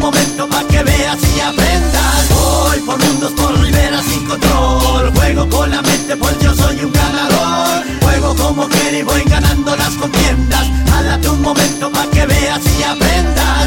momento pa' que veas y aprendas. Voy por mundos, por riberas sin control. Juego con la mente pues yo soy un ganador. Juego como quiero y voy ganando las contiendas. Jálate un momento pa' que veas y aprendas.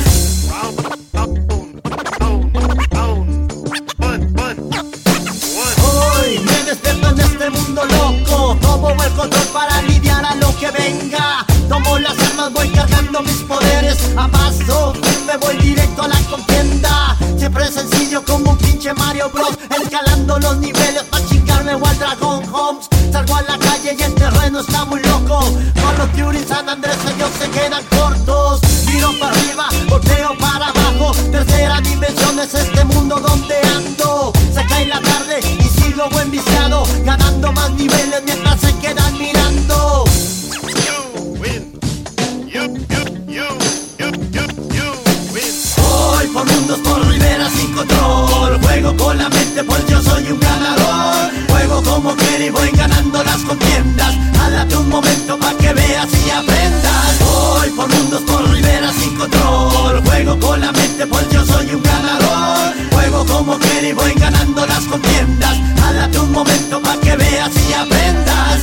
Hoy me despierto en este mundo loco. Tomo el control para lidiar a lo que venga. Tomo las armas, voy cargando mis poderes. A paso me voy directo a la contienda. Siempre es sencillo como un pinche Mario Bros. Escalando los niveles pa' chingarme o al Dragon Homes. Salgo a la calle y el terreno está muy loco. Con los Fury San Andrés ellos se quedan cortos. Tiro para arriba, volteo para abajo. Tercera dimensión es este mundo donde ando. Se cae la tarde y sigo buen viciado. Ganando más niveles mientras se quedan mirando. Voy por mundos, por riberas sin control. Juego con la mente pues yo soy un ganador. Juego como quiero y voy ganando las contiendas. Jálate un momento pa' que veas y aprendas. Voy por mundos, por riberas sin control. Juego con la mente pues yo soy un ganador. Juego como quiero y voy ganando las contiendas. Jálate un momento pa' que veas y aprendas.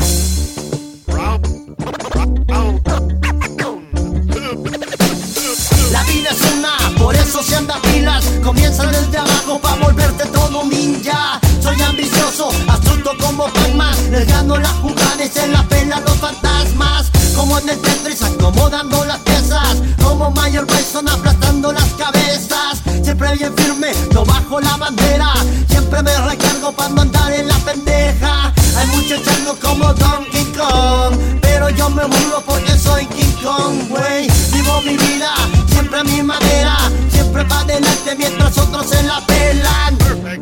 La vida es una, por eso se anda pilas. Comienza desde abajo pa' volverte todo un ninja. Soy ambicioso, astuto como Pac-Man. Les gano la jugada y se la pela los fantasmas. Como en el Tetris acomodando las piezas. Como Mayor Bison aplastando las cabezas. Siempre bien firme, no bajo la bandera. Siempre me recargo pa' no andar en la pendeja. Hay muchos changos como Donkey Kong, pero yo me burlo porque soy King Kong, güey. Vivo mi vida, siempre a mi manera. Siempre pa' adelante mientras otros se la pelan.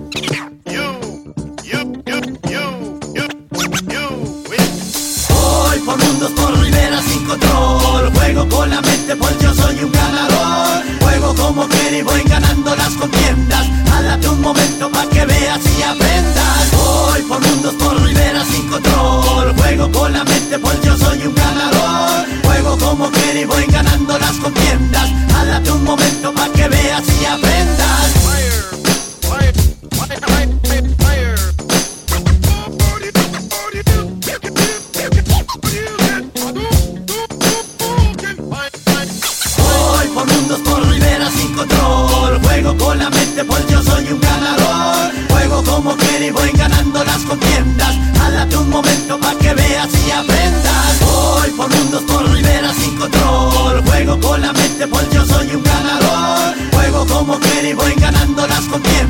Voy por mundos, por riberas sin control. Juego con la mente pues yo soy un ganador. Juego como quiero y voy ganando las contiendas. Jálate un momento pa' que veas y aprendas. Voy por mundos, por riberas sin control. Juego con la mente pues yo soy un ganador. Juego como quiero y voy ganando las contiendas. Jálate un momento pa' que veas y aprendas. Voy por mundos, por riberas sin control. Juego con la mente pues yo soy un ganador. Juego como quiero y voy ganando las contiendas. Jálate un momento pa' que veas y aprendas. Voy por mundos, por riberas sin control. Juego con la mente pues yo soy un ganador. Juego como quiero y voy ganando las contiendas.